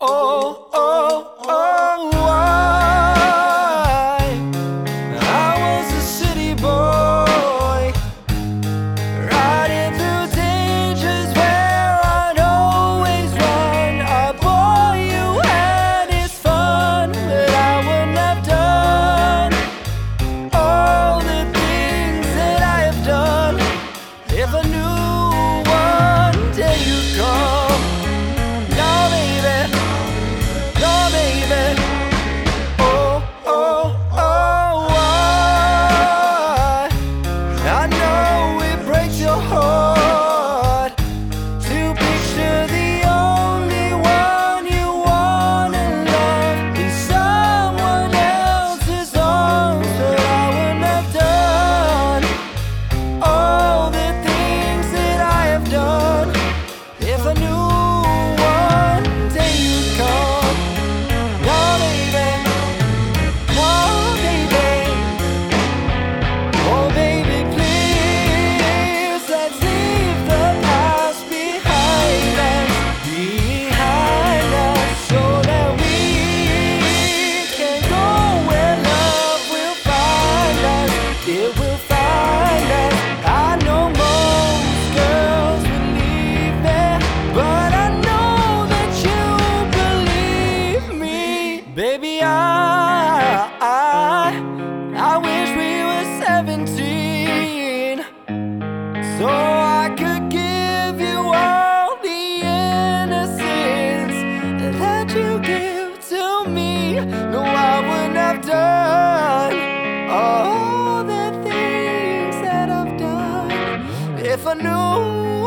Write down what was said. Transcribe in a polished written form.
Oh, oh, oh, why? I was a city boy, riding through dangers where I'd always run. A boy who had his fun, but I wouldn't have done all the things that I have done if I knew one day you'd come. It will find us. I know most girls would leave me, but I know that you believe me. Baby, I wish we were 17, so I could give you all the innocence that you give to me. No, I wouldn't have done all the things that I've done if I knew